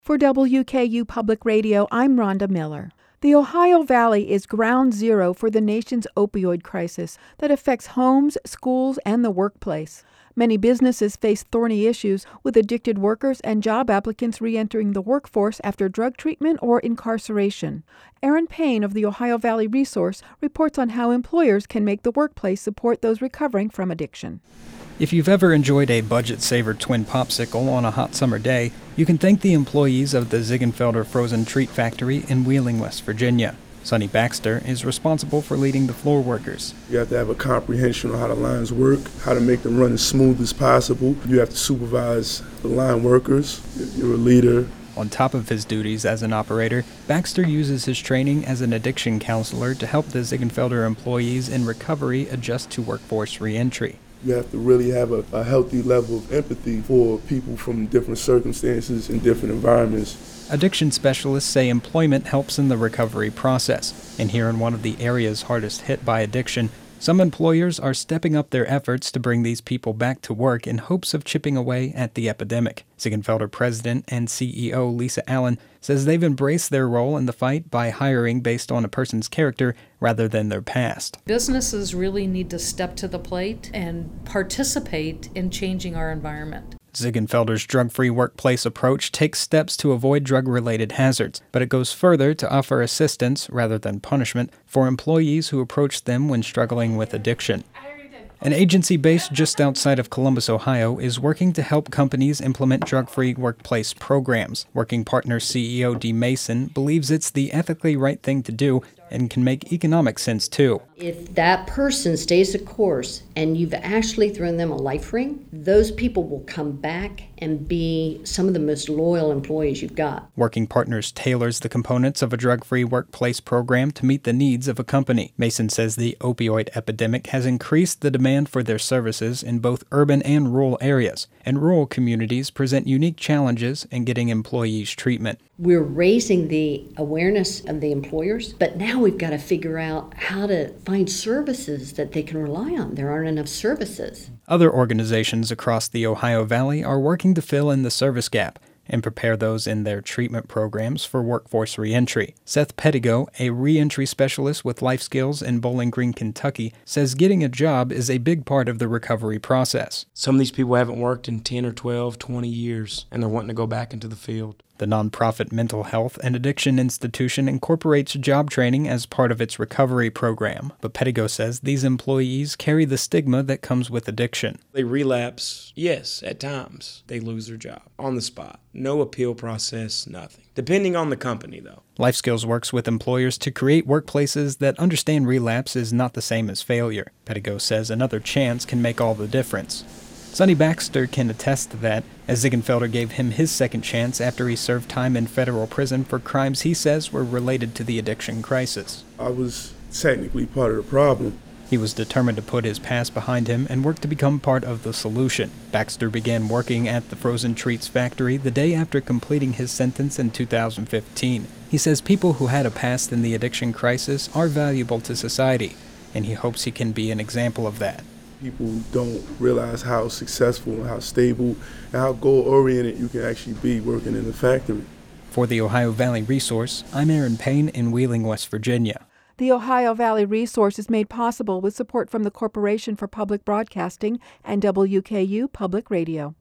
For WKU Public Radio, I'm Rhonda Miller. The Ohio Valley is ground zero for the nation's opioid crisis that affects homes, schools, and the workplace. Many businesses face thorny issues with addicted workers and job applicants re-entering the workforce after drug treatment or incarceration. Aaron Payne of the Ohio Valley Resource reports on how employers can make the workplace support those recovering from addiction. If you've ever enjoyed a budget-saver twin popsicle on a hot summer day, you can thank the employees of the Ziegenfelder Frozen Treat Factory in Wheeling, West Virginia. Sonny Baxter is responsible for leading the floor workers. You have to have a comprehension on how the lines work, how to make them run as smooth as possible. You have to supervise the line workers. You're a leader. On top of his duties as an operator, Baxter uses his training as an addiction counselor to help the Ziegenfelder employees in recovery adjust to workforce reentry. You have to really have a healthy level of empathy for people from different circumstances and different environments. Addiction specialists say employment helps in the recovery process, and here in one of the areas hardest hit by addiction, some employers are stepping up their efforts to bring these people back to work in hopes of chipping away at the epidemic. Ziegenfelder President and CEO Lisa Allen says they've embraced their role in the fight by hiring based on a person's character rather than their past. Businesses really need to step to the plate and participate in changing our environment. Ziegenfelder's drug-free workplace approach takes steps to avoid drug-related hazards, but it goes further to offer assistance, rather than punishment, for employees who approach them when struggling with addiction. An agency based just outside of Columbus, Ohio, is working to help companies implement drug-free workplace programs. Working Partner CEO Dee Mason believes it's the ethically right thing to do and can make economic sense too. If that person stays the course and you've actually thrown them a life ring, those people will come back and be some of the most loyal employees you've got. Working Partners tailors the components of a drug-free workplace program to meet the needs of a company. Mason says the opioid epidemic has increased the demand for their services in both urban and rural areas, and rural communities present unique challenges in getting employees treatment. We're raising the awareness of the employers, but now we've got to figure out how to find services that they can rely on. There aren't enough services. Other organizations across the Ohio Valley are working to fill in the service gap and prepare those in their treatment programs for workforce reentry. Seth Pettigo, a reentry specialist with Life Skills in Bowling Green, Kentucky, says getting a job is a big part of the recovery process. Some of these people haven't worked in 10 or 12, 20 years, and they're wanting to go back into the field. The nonprofit Mental Health and Addiction Institution incorporates job training as part of its recovery program, but Pettigo says these employees carry the stigma that comes with addiction. They relapse, yes, at times. They lose their job on the spot. No appeal process, nothing. Depending on the company, though. Life Skills works with employers to create workplaces that understand relapse is not the same as failure. Pettigo says another chance can make all the difference. Sonny Baxter can attest to that, as Ziegenfelder gave him his second chance after he served time in federal prison for crimes he says were related to the addiction crisis. I was technically part of the problem. He was determined to put his past behind him and work to become part of the solution. Baxter began working at the Frozen Treats Factory the day after completing his sentence in 2015. He says people who had a past in the addiction crisis are valuable to society, and he hopes he can be an example of that. People don't realize how successful and how stable and how goal-oriented you can actually be working in the factory. For the Ohio Valley Resource, I'm Aaron Payne in Wheeling, West Virginia. The Ohio Valley Resource is made possible with support from the Corporation for Public Broadcasting and WKU Public Radio.